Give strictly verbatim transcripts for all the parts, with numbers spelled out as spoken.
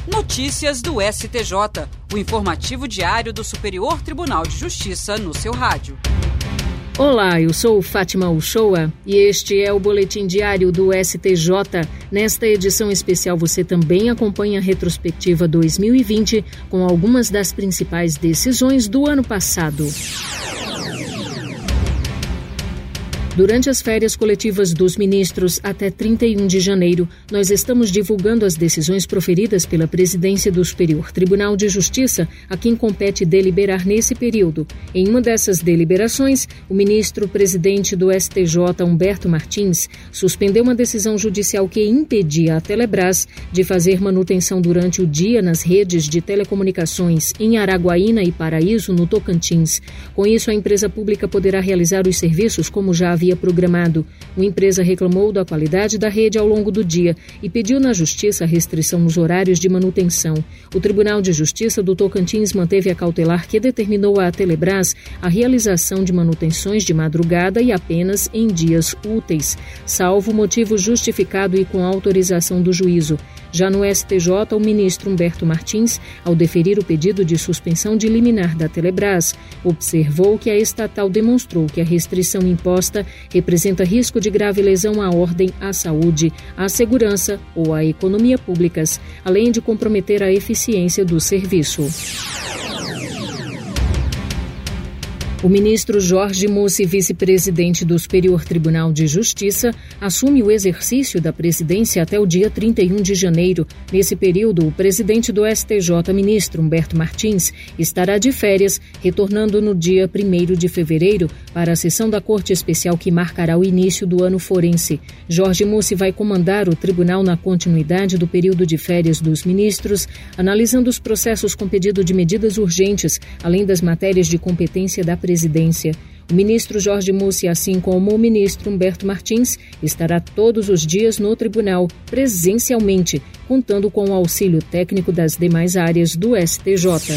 Notícias do S T J, o informativo diário do Superior Tribunal de Justiça no seu rádio. Olá, eu sou Fátima Uchoa e este é o Boletim Diário do S T J. Nesta edição especial você também acompanha a retrospectiva dois mil e vinte com algumas das principais decisões do ano passado. Durante as férias coletivas dos ministros até trinta e um de janeiro, nós estamos divulgando as decisões proferidas pela Presidência do Superior Tribunal de Justiça, a quem compete deliberar nesse período. Em uma dessas deliberações, o ministro-presidente do S T J, Humberto Martins, suspendeu uma decisão judicial que impedia a Telebrás de fazer manutenção durante o dia nas redes de telecomunicações em Araguaína e Paraíso, no Tocantins. Com isso, a empresa pública poderá realizar os serviços como já havia programado. A empresa reclamou da qualidade da rede ao longo do dia e pediu na Justiça a restrição nos horários de manutenção. O Tribunal de Justiça do Tocantins manteve a cautelar que determinou à Telebrás a realização de manutenções de madrugada e apenas em dias úteis, salvo motivo justificado e com autorização do juízo. Já no S T J, o ministro Humberto Martins, ao deferir o pedido de suspensão de liminar da Telebrás, observou que a estatal demonstrou que a restrição imposta representa risco de grave lesão à ordem, à saúde, à segurança ou à economia públicas, além de comprometer a eficiência do serviço. O ministro Jorge Mussi, vice-presidente do Superior Tribunal de Justiça, assume o exercício da presidência até o dia trinta e um de janeiro. Nesse período, o presidente do S T J, ministro Humberto Martins, estará de férias, retornando no dia primeiro de fevereiro para a sessão da Corte Especial que marcará o início do ano forense. Jorge Mussi vai comandar o tribunal na continuidade do período de férias dos ministros, analisando os processos com pedido de medidas urgentes, além das matérias de competência da presidência. Presidência. O ministro Jorge Mussi, assim como o ministro Humberto Martins, estará todos os dias no tribunal, presencialmente, contando com o auxílio técnico das demais áreas do S T J.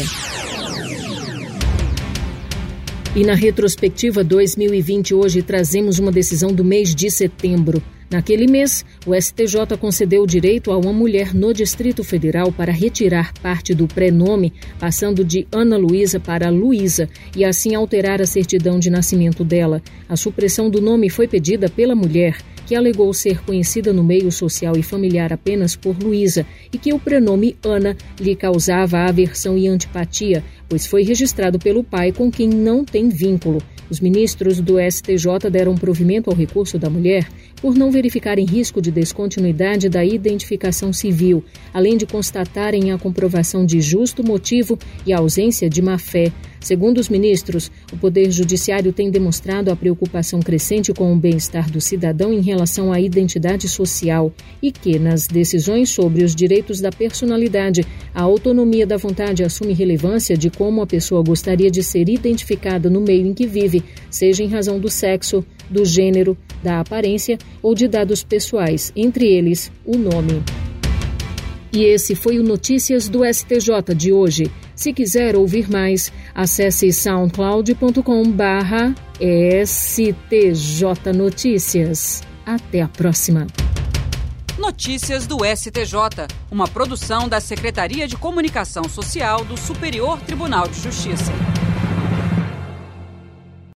E na retrospectiva dois mil e vinte, hoje trazemos uma decisão do mês de setembro. Naquele mês, o S T J concedeu o direito a uma mulher no Distrito Federal para retirar parte do prenome, passando de Ana Luísa para Luísa, e assim alterar a certidão de nascimento dela. A supressão do nome foi pedida pela mulher, que alegou ser conhecida no meio social e familiar apenas por Luísa e que o prenome Ana lhe causava aversão e antipatia, pois foi registrado pelo pai com quem não tem vínculo. Os ministros do S T J deram provimento ao recurso da mulher por não verificarem risco de descontinuidade da identificação civil, além de constatarem a comprovação de justo motivo e a ausência de má-fé. Segundo os ministros, o Poder Judiciário tem demonstrado a preocupação crescente com o bem-estar do cidadão em relação à identidade social e que, nas decisões sobre os direitos da personalidade, a autonomia da vontade assume relevância de como a pessoa gostaria de ser identificada no meio em que vive, seja em razão do sexo, do gênero, da aparência ou de dados pessoais, entre eles o nome. E esse foi o Notícias do S T J de hoje. Se quiser ouvir mais, acesse soundcloud ponto com barra S T J Notícias. Até a próxima. Notícias do S T J, uma produção da Secretaria de Comunicação Social do Superior Tribunal de Justiça.